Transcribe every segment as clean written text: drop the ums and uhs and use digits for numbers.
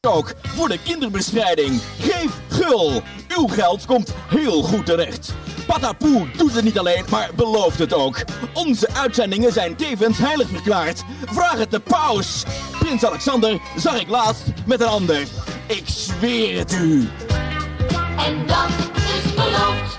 Ook voor de kinderbestrijding. Geef gul. Uw geld komt heel goed terecht. Patapoe doet het niet alleen, maar belooft het ook. Onze uitzendingen zijn tevens heilig verklaard. Vraag het de paus. Prins Alexander zag ik laatst met een ander. Ik zweer het u. En dat is beloofd.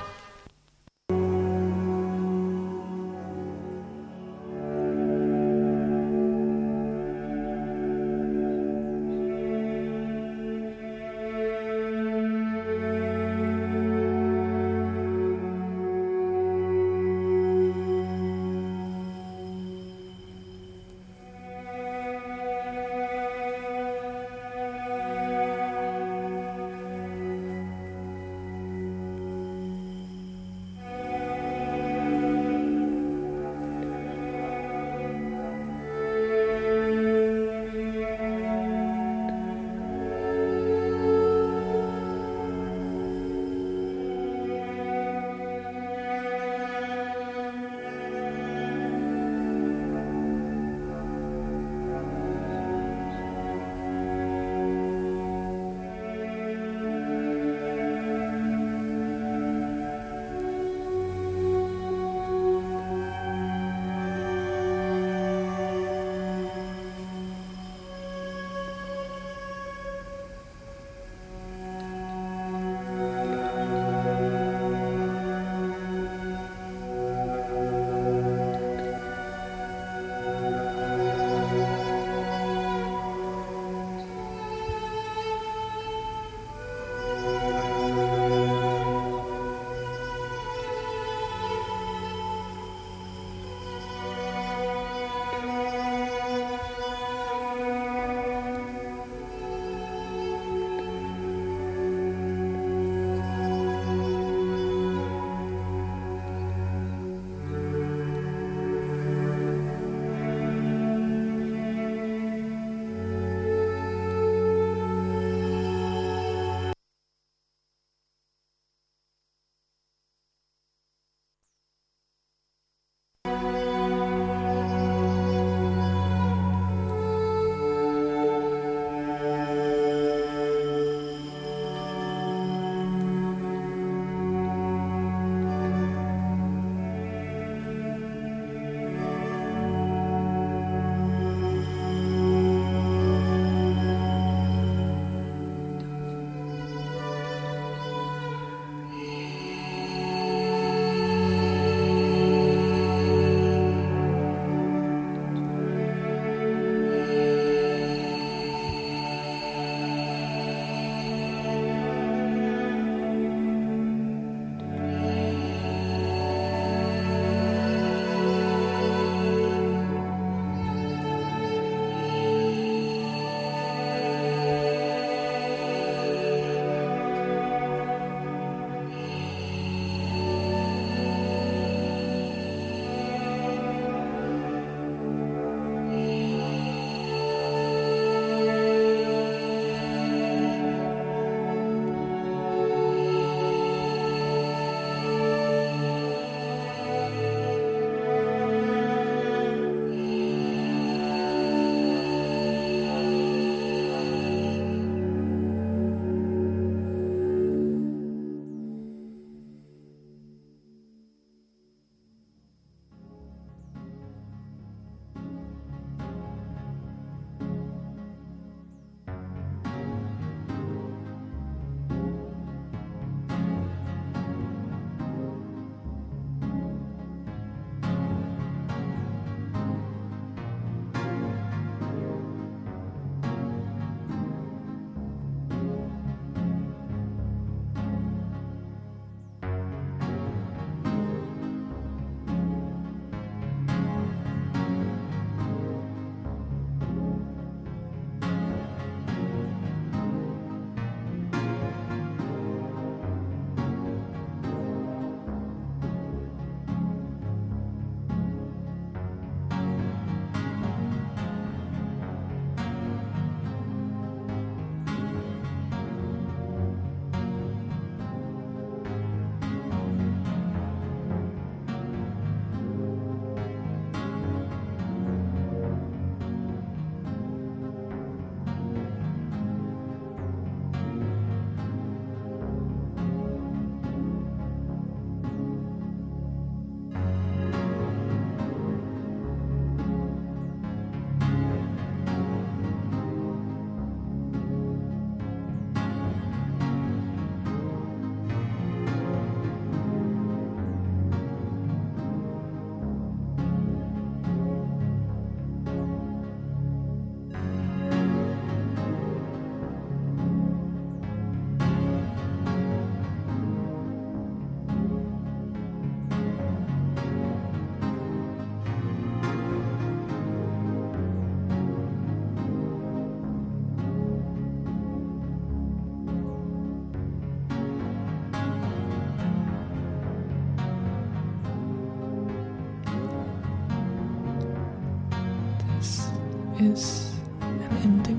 is an ending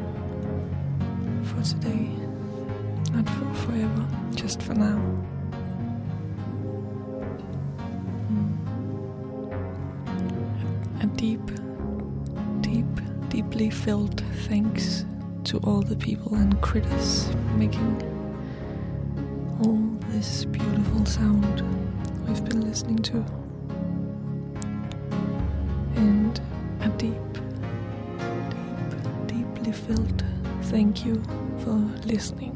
for today, not for forever, just for now. A deeply felt thanks to all the people and critters making all this beautiful sound we've been listening to. And a deeply felt thank you for listening.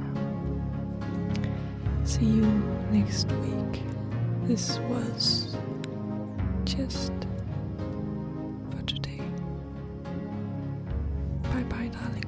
See you next week. This was just for today. Bye bye, darling.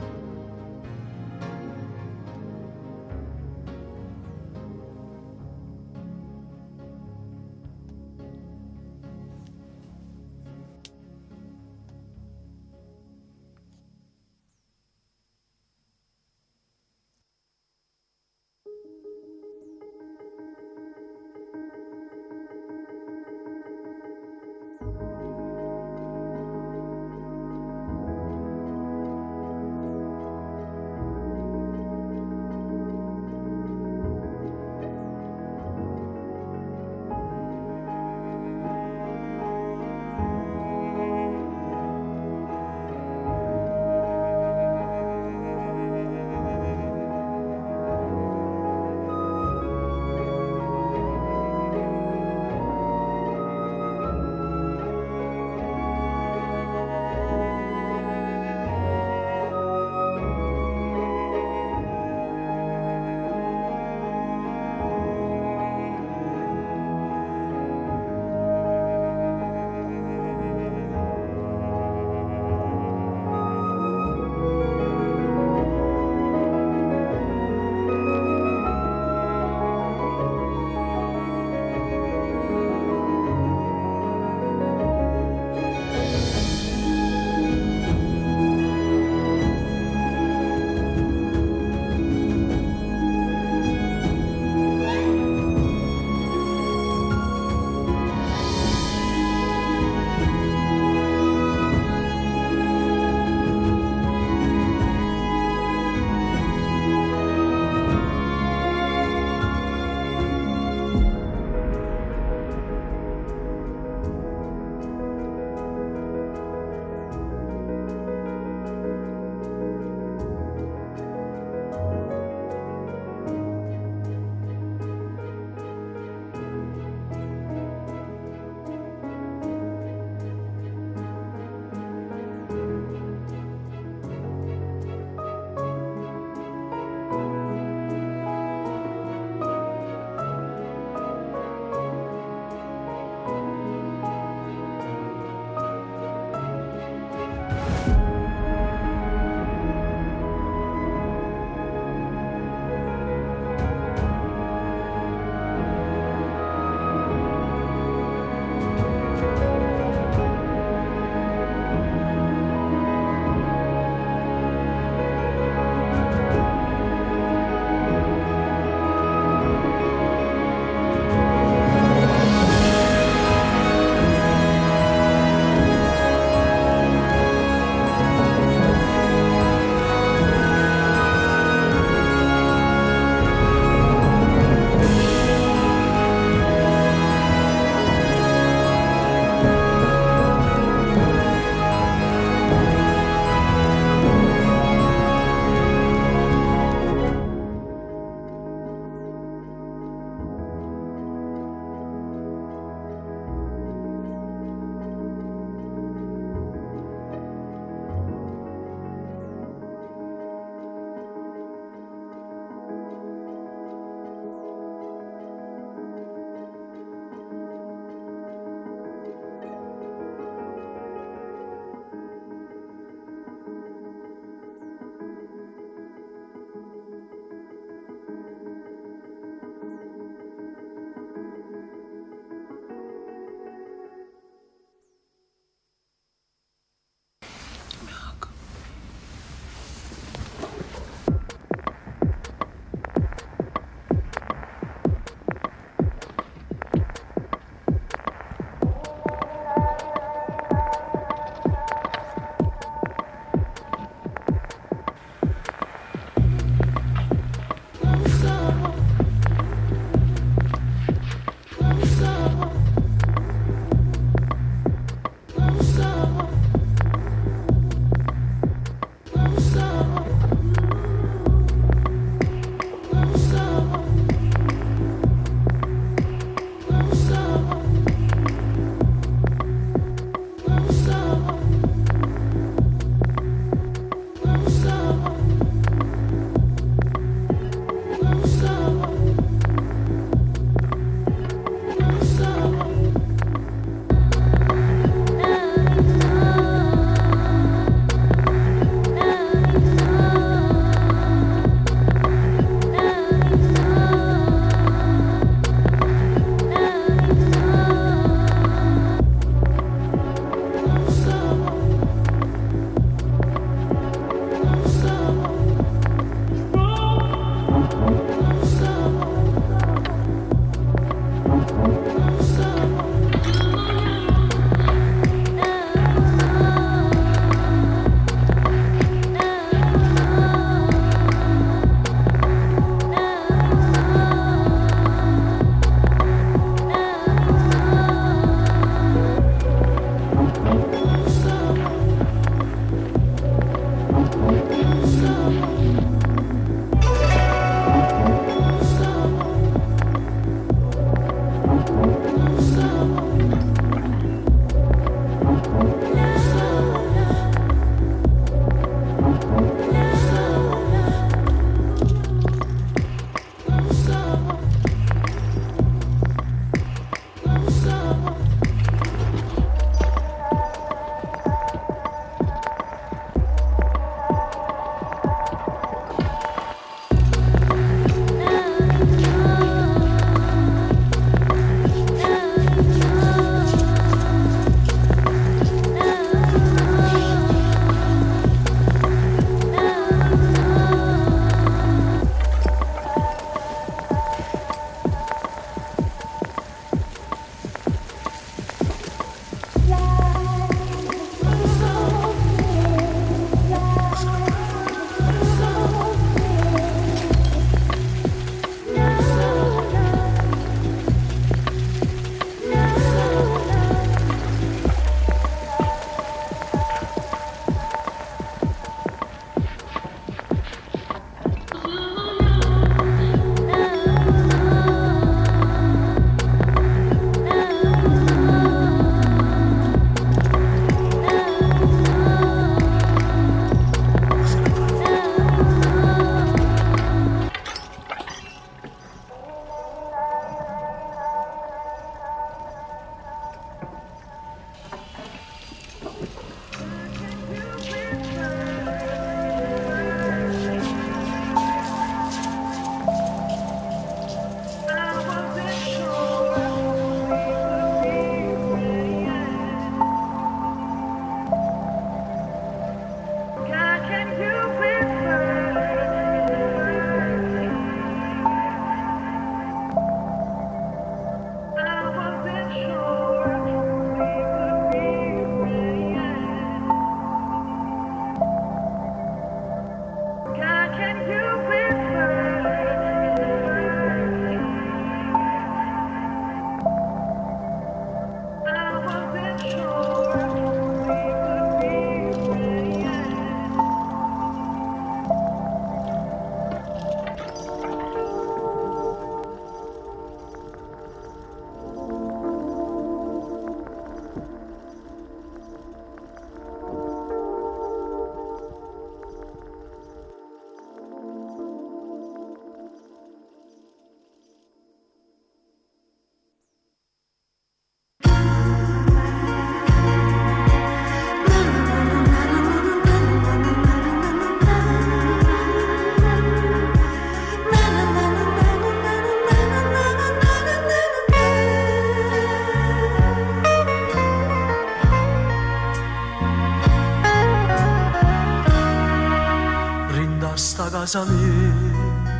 questa casa mia.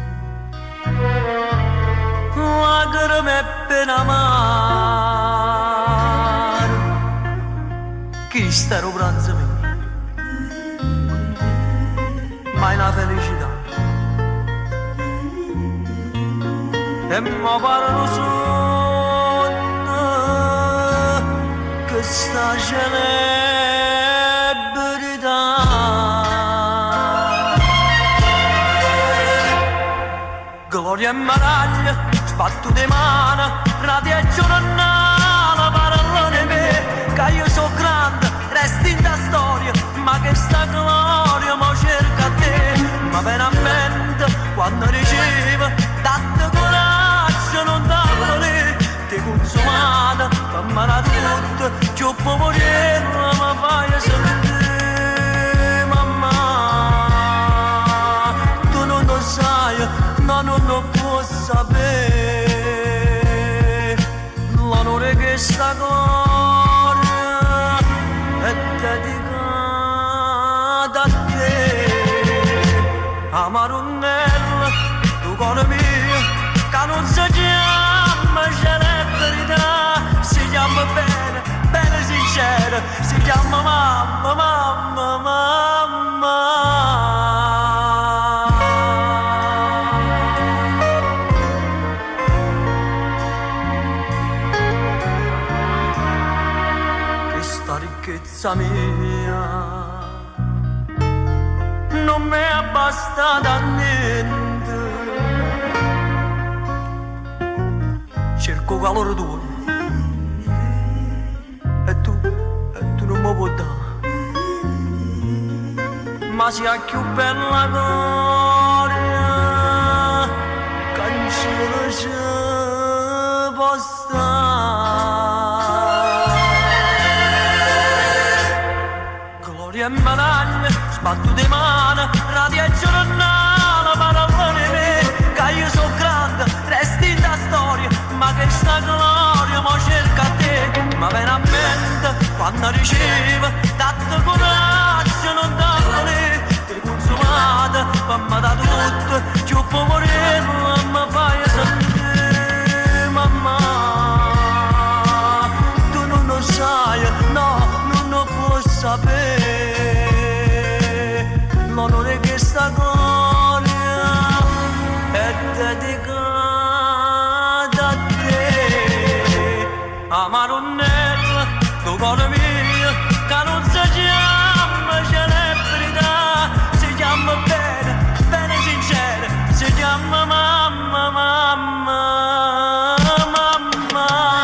Lacrime e pena amaro, chi sta il pranzo mio, ma è una felicità. E mi pare un sogno che sta celebrità. Gloria e medaglia, sbattute mani, radio e giornale, parlane me, che io so grande, resti in da storia, ma che sta gloria mo cerca te, ma veramente quando ricevo tanto coraggio non darlo lì, ti consumata, fammi la tutto, ci può morire, ma fai sentire, mamma, tu non lo sai, no, non lo può sapere, l'onore che sta gloria è dedicata a te, Amarunella, tu cuore mio, che non si chiama celebrità, si chiama bene, bene sincera, si chiama mamma, mamma, mamma. Ricchezza mia non mi è bastata a niente, cerco calore tuo e tu non mi puoi dare, ma sia più bella gloria che in cielo ci può e medaglie, sbattute mani, radio e giornale, parlane me, che io so grande, resti in da storia, ma che sta gloria mo cerca te, ma veramente quando ricevo tanto coraggio non darlo lì, ti consumata, fammi da tutto, ci può morire, ma fai sentire, mamma, tu non lo sai, no, non lo puoi sapere. L'onore che sta gloria è dedicata a te, Amarunella, tu cuore mio, che non si chiama celebrità, si chiama bene, bene sincera, si chiama mamma, mamma, mamma.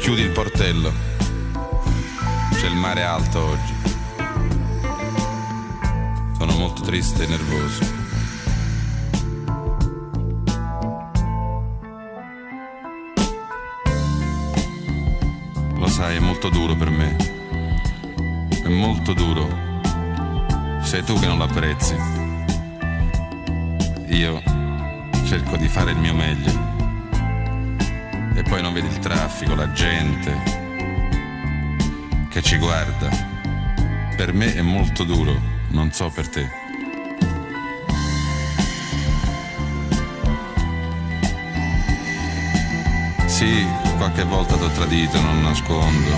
Chiudi il portello. C'è il mare alto oggi. Sono molto triste e nervoso. Lo sai, è molto duro per me. È molto duro. Sei tu che non l'apprezzi. Io cerco di fare il mio meglio. E poi non vedi il traffico, la gente che ci guarda. Per me è molto duro, non so per te. Sì, qualche volta t'ho tradito, non nascondo.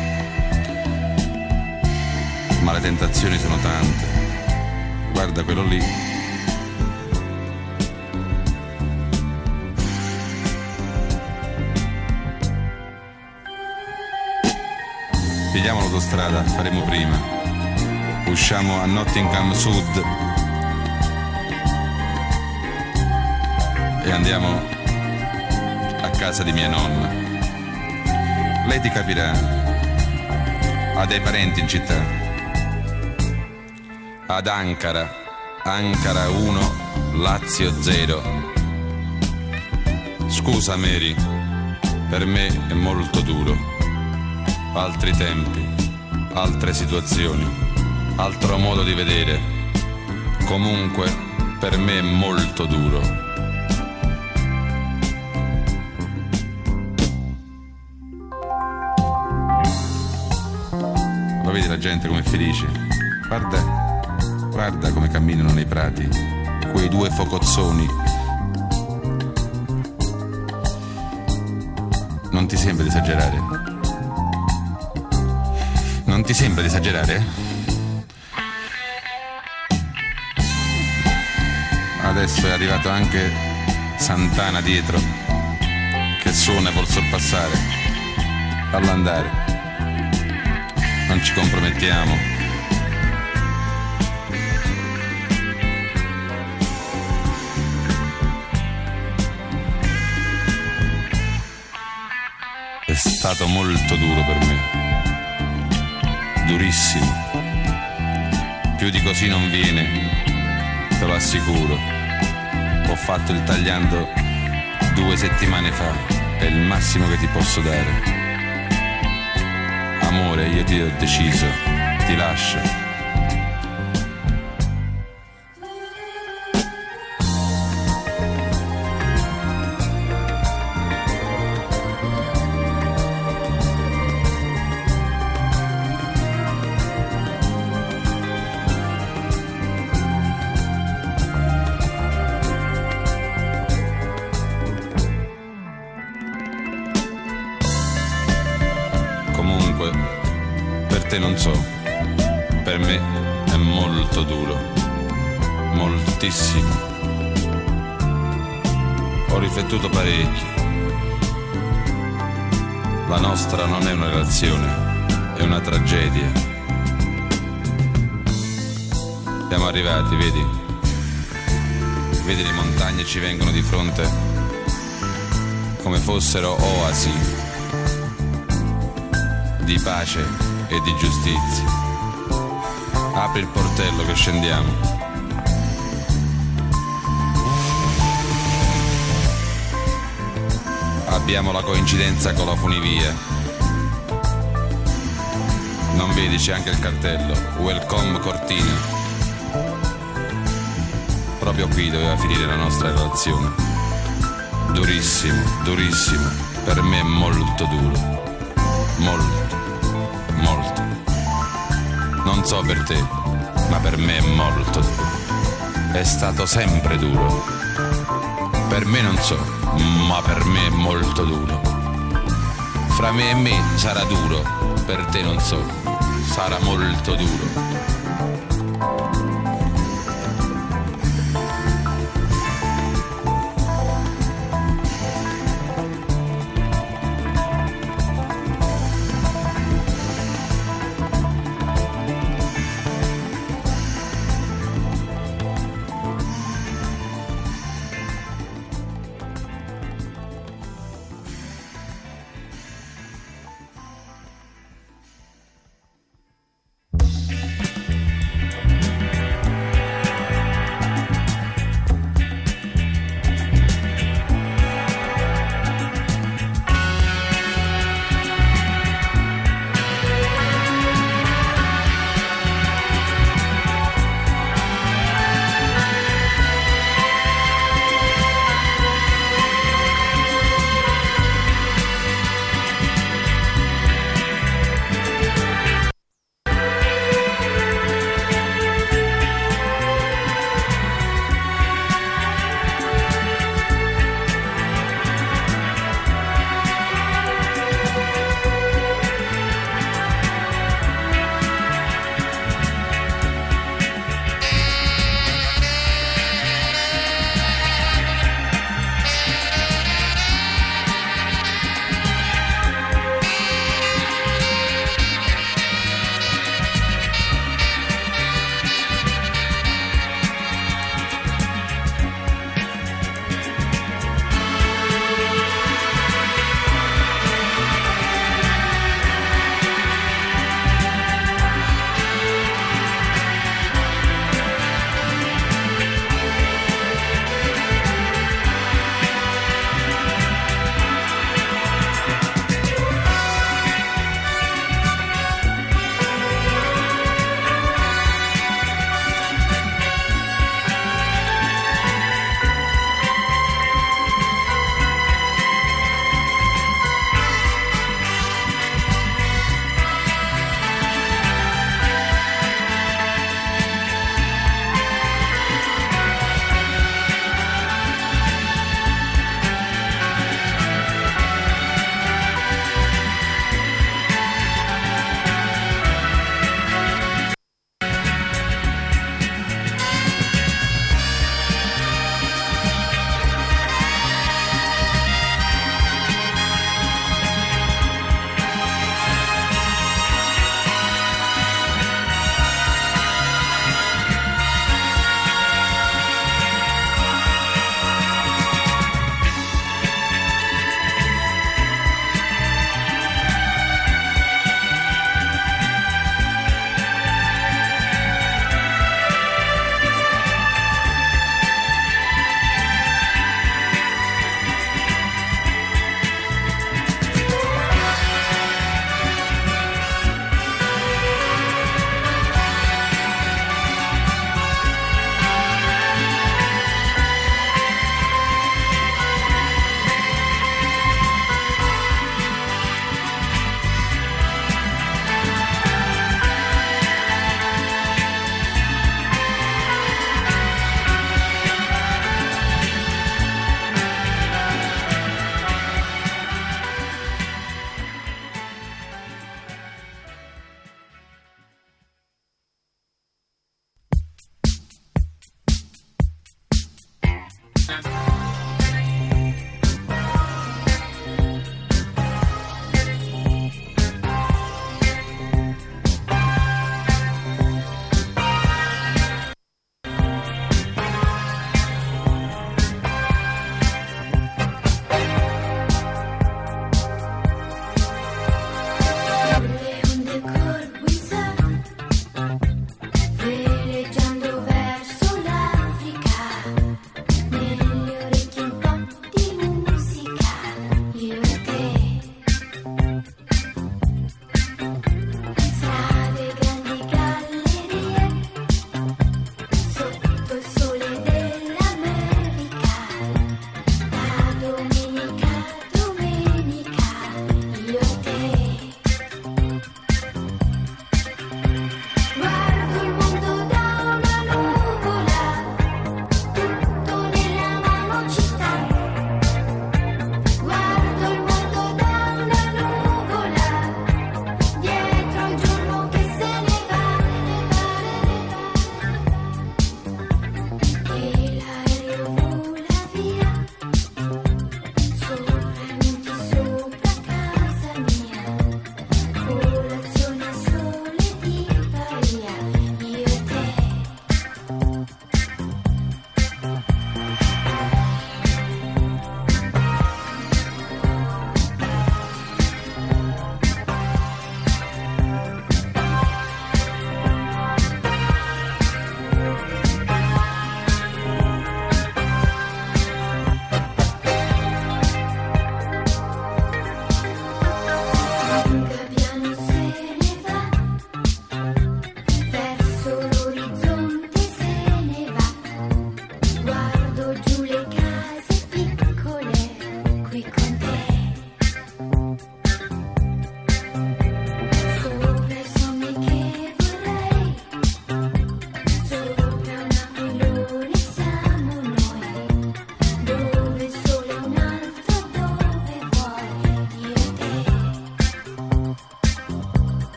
Ma le tentazioni sono tante. Guarda quello lì. Pigliamo l'autostrada, faremo prima. Usciamo a Nottingham Sud e andiamo a casa di mia nonna. Lei ti capirà. Ha dei parenti in città. Ad Ankara 1, Lazio 0. Scusa Mary, per me è molto duro. Altri tempi, altre situazioni, altro modo di vedere. Comunque, per me è molto duro. Lo vedi la gente come è felice? Guarda come camminano nei prati, quei due focozzoni. Non ti sembra di esagerare? Non ti sembra di esagerare? Adesso è arrivato anche Santana dietro, che suona e vuol sorpassare. Fallo andare. Non ci compromettiamo. È stato molto duro per me. Durissimo. Più di così non viene, te lo assicuro. Ho fatto il tagliando 2 settimane fa. È il massimo che ti posso dare. Amore, io ti ho deciso. Ti lascio. Non so, per me è molto duro, moltissimo. Ho riflettuto parecchio. La nostra non è una relazione, è una tragedia. Siamo arrivati, vedi? Vedi le montagne ci vengono di fronte come fossero oasi di pace e di giustizia. Apri il portello che scendiamo. Abbiamo la coincidenza con la funivia. Non vedi, c'è anche il cartello Welcome Cortina. Proprio qui doveva finire la nostra relazione. Durissimo, durissimo. Per me è molto duro. Molto. Non so per te, ma per me è molto duro. È stato sempre duro. Per me non so, ma per me è molto duro. Fra me e me sarà duro, per te non so, sarà molto duro.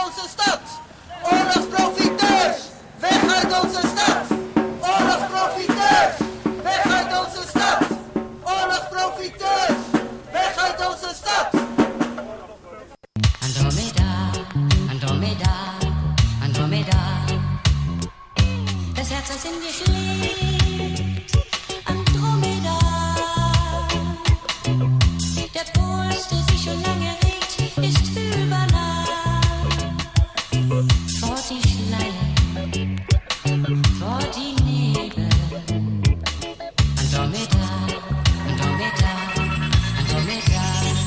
onze stad! Oorlogsprofiteurs! Weg uit onze stad! Oorlogsprofiteurs! Weg uit onze stad! Oorlogsprofiteurs! Weg uit onze stad! Andromeda, Andromeda, Andromeda. Das Herz, das in dir schlägt, Andromeda. Der Puls, der sich schon lange regt, ist fühlbar nah. Vor die Schleier, vor die Nebel. Andromeda, Andromeda, Andromeda.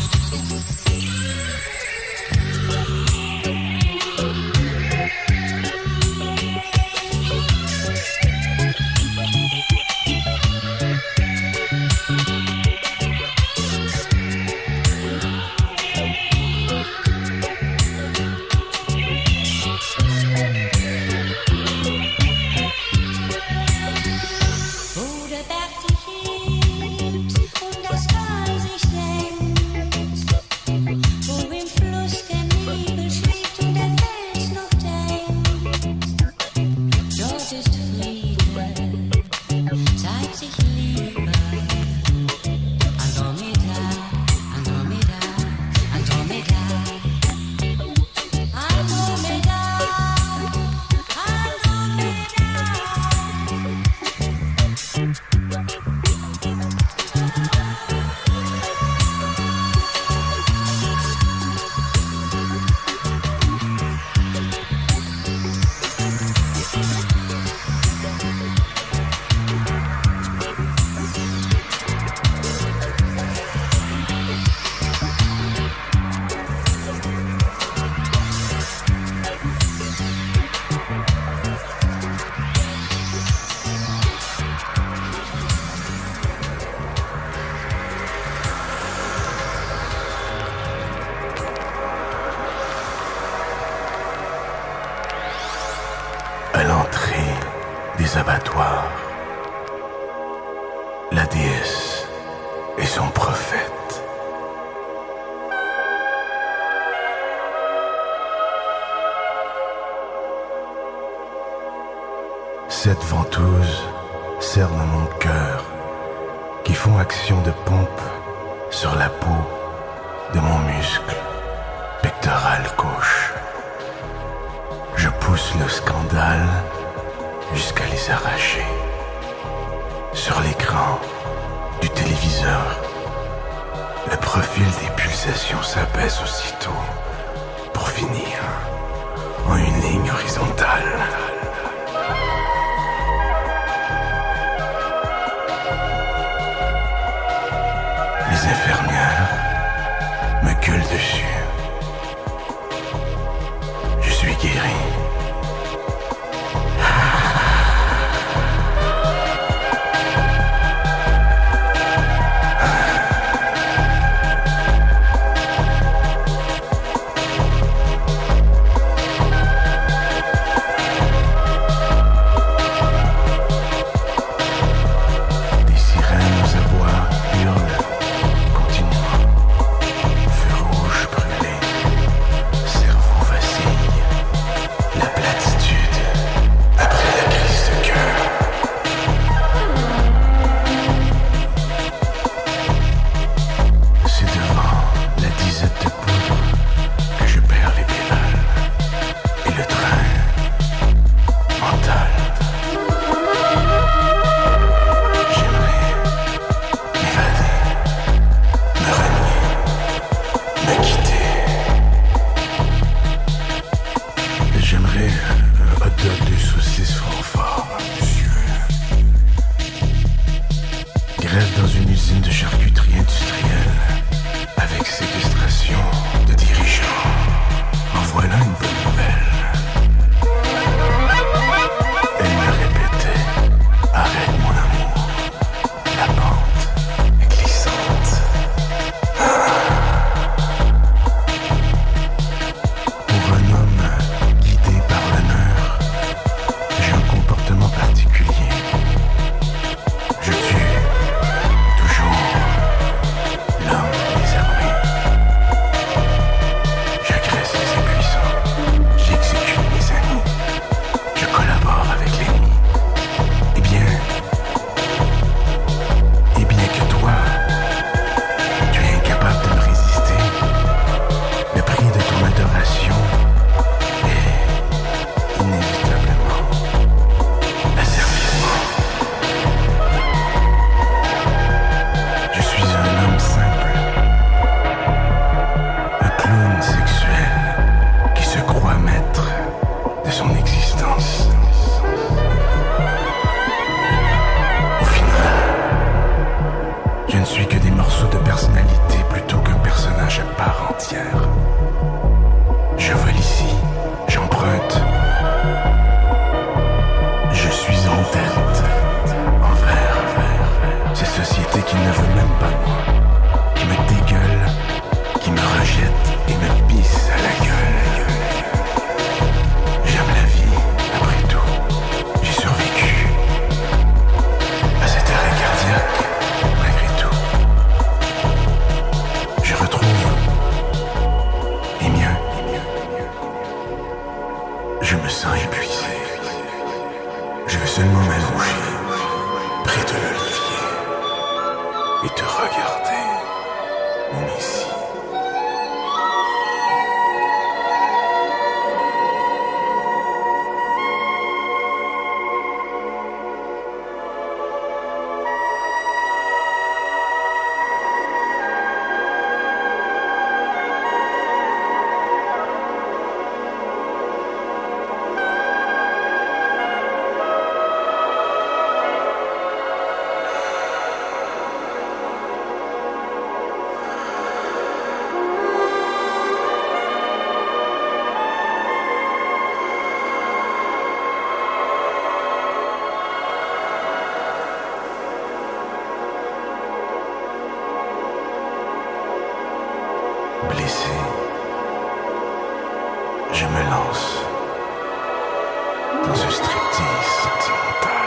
À l'entrée des abattoirs, la déesse et son prophète. Cette ventouse cerne mon cœur, qui font action de pompe sur la peau de mon muscle pectoral gauche. Je pousse le scandale jusqu'à les arracher. Sur l'écran du téléviseur, le profil des pulsations s'abaisse aussitôt pour finir en une ligne horizontale. Les infirmières me gueulent dessus. Je suis guéri. m'installe ici, j'emprunte. Je suis en tête, envers cette société qui ne veut même pas de moi, qui me dégueule, qui me rejette et me pisse à la gueule. J'aime la vie, après tout, j'ai survécu à cet arrêt cardiaque, malgré tout. Je retrouve, et mieux, je me sens épuisé. Je veux seulement m'allonger près de l'olivier et te regarder, mon messie. Blessé, je me lance dans un striptease sentimental.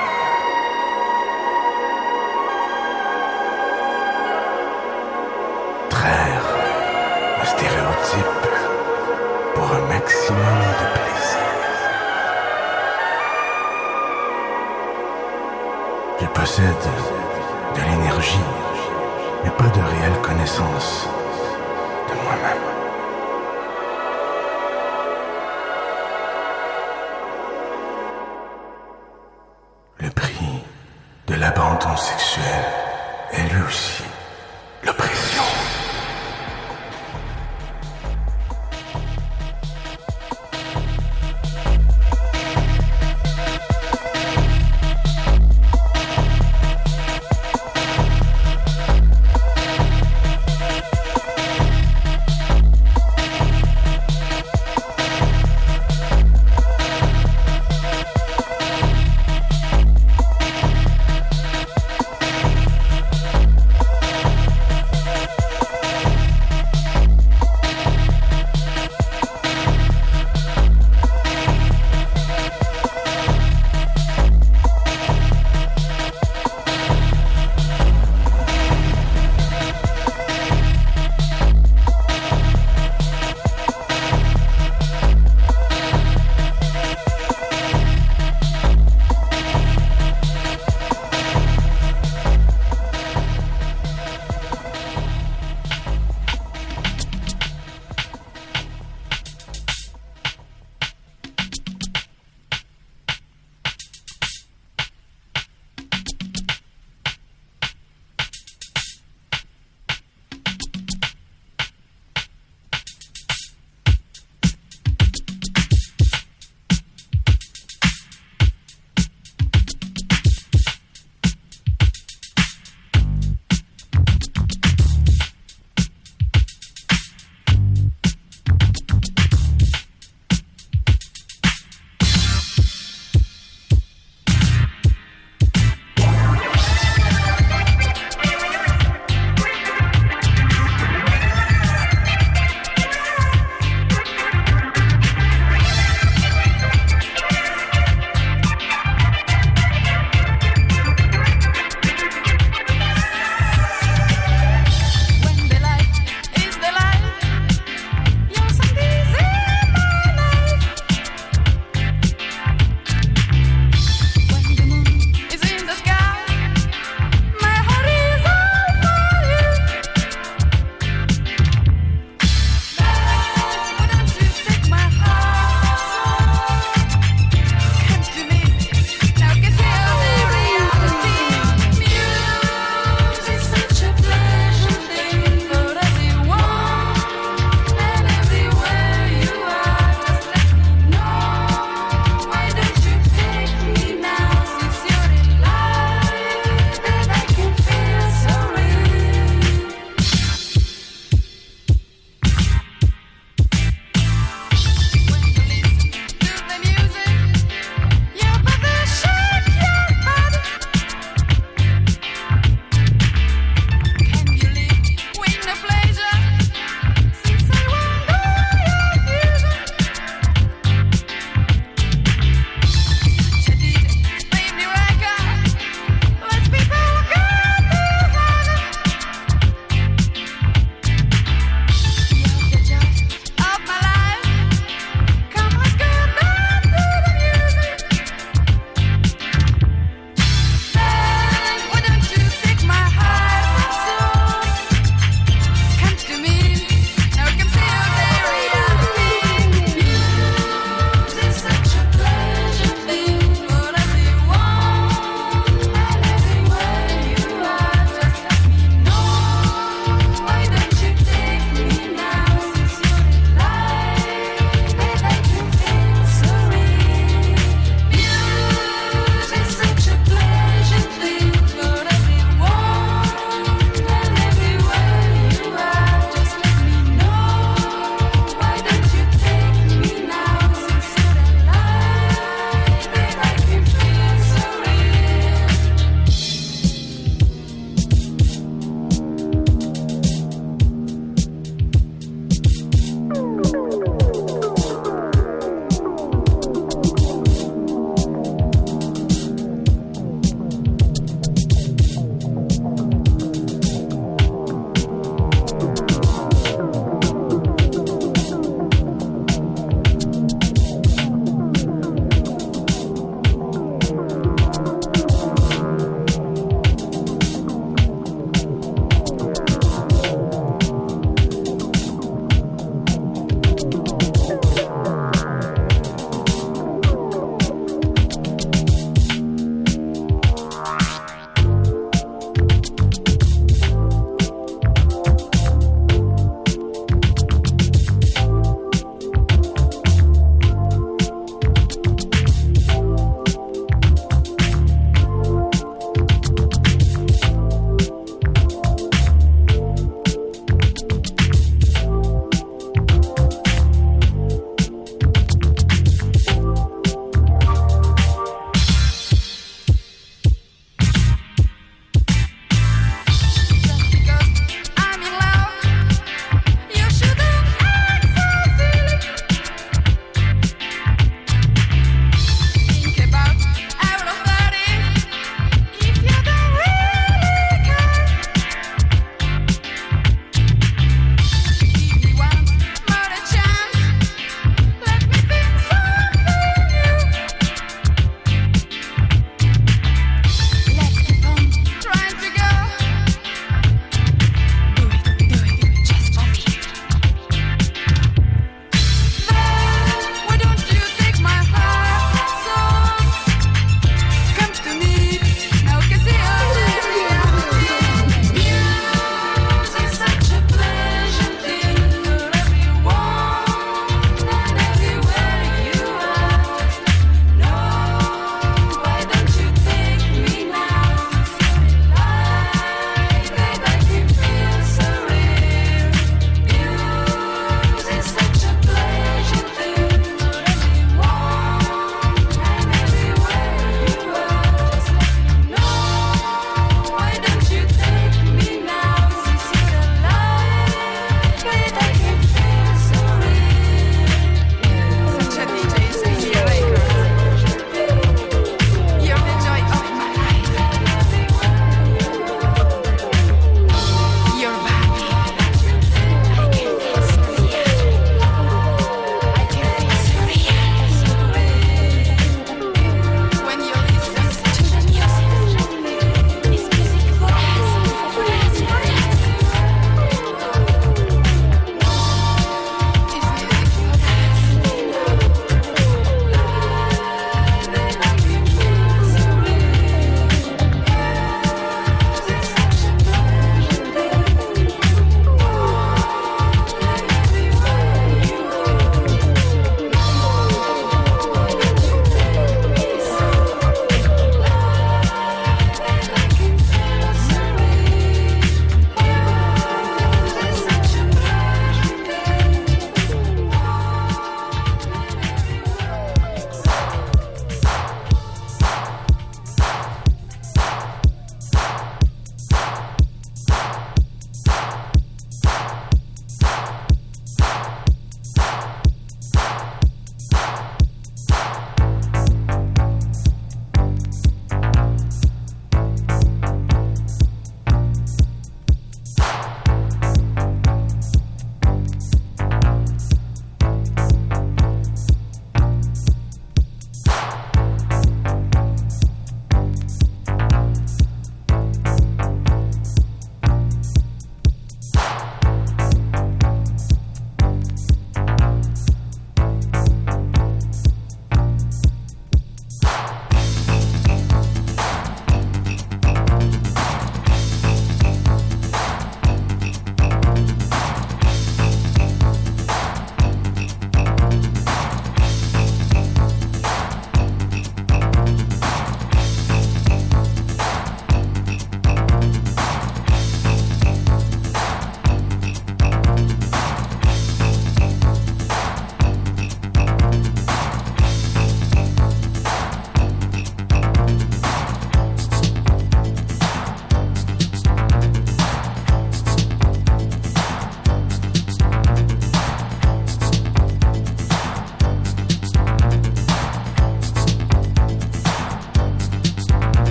Traire un stéréotype pour un maximum de plaisir. Je possède de l'énergie, mais pas de réelle connaissance de moi-même. Le prix de l'abandon sexuel est lui aussi l'oppression.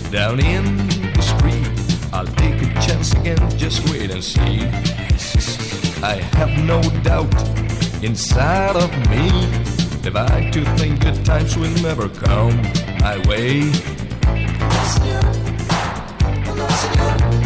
down in the street. I'll take a chance again, just wait and see. I have no doubt inside of me that I too think good times will never come my way. No, señor. No, señor.